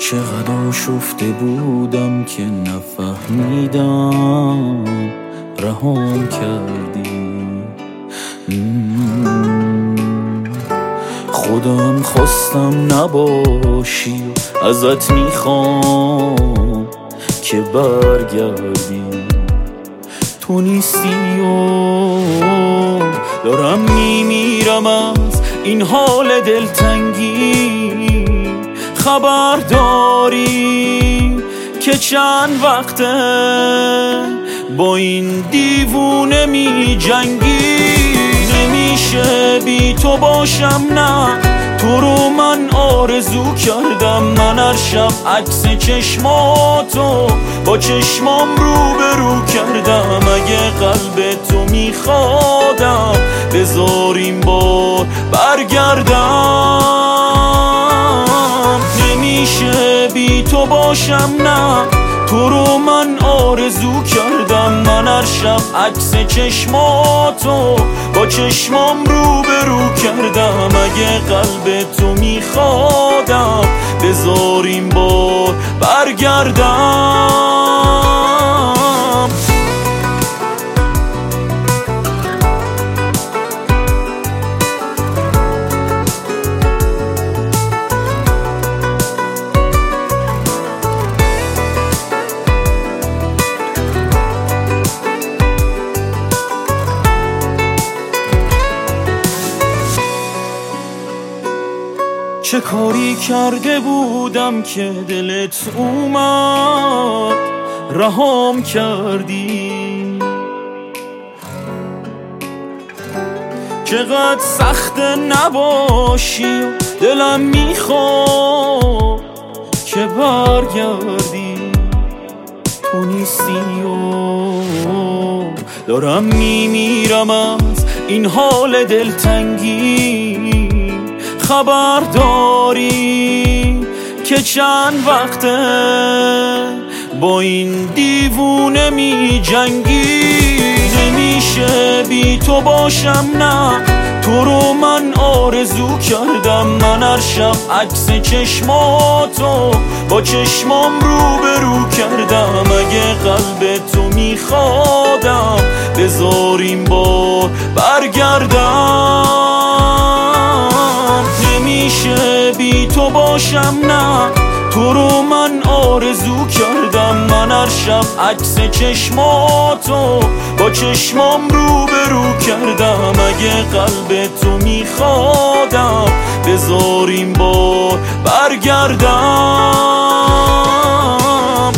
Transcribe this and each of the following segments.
چقدر آشفته بودم که نفهمیدم رهام کردی. خودم خواستم نباشی و ازت میخوام که برگردی. تو نیستی و دارم میمیرم از این حال دلتنگی. خبر داری که چند وقته با این دیوونه می جنگی. نمیشه بی تو باشم، نه تو رو من آرزو کردم. من هر شب عکس چشماتو با چشمام رو کردم. اگه قلب تو میخوادم بذار این بار برگردم. نمیشه بی تو باشم، نه تو رو من آرزو کردم. من هر شب عکس چشماتو با چشمام رو کردم. اگه قلب تو میخوادم بذار این بار برگردم. چه کاری کرده بودم که دلت اومد رهام کردی؟ چقدر سخت نباشی و دلم میخواد که برگردی. تو نیستی و دارم میمیرم از این حال دلتنگی. خبر داری که چند وقته با این دیوونه می جنگی. نمیشه بی تو باشم، نه تو رو من آرزو کردم. من هر شب عکس چشماتو با چشمام رو کردم. اگه قلب تو میخوادم بذار این بار برگردم. نمیشه بی تو باشم، نه تو رو من آرزو کردم. من هر شب عکس چشماتو با چشمام رو کردم. اگه قلب تو میخوادم بذار این بار برگردم.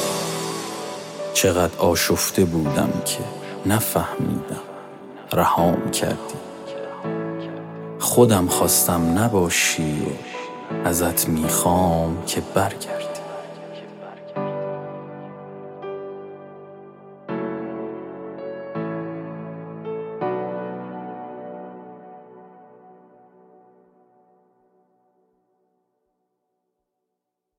چقدر آشفته بودم که نفهمیدم رهام کردی. خودم خواستم نباشی و ازت میخوام که برگردی.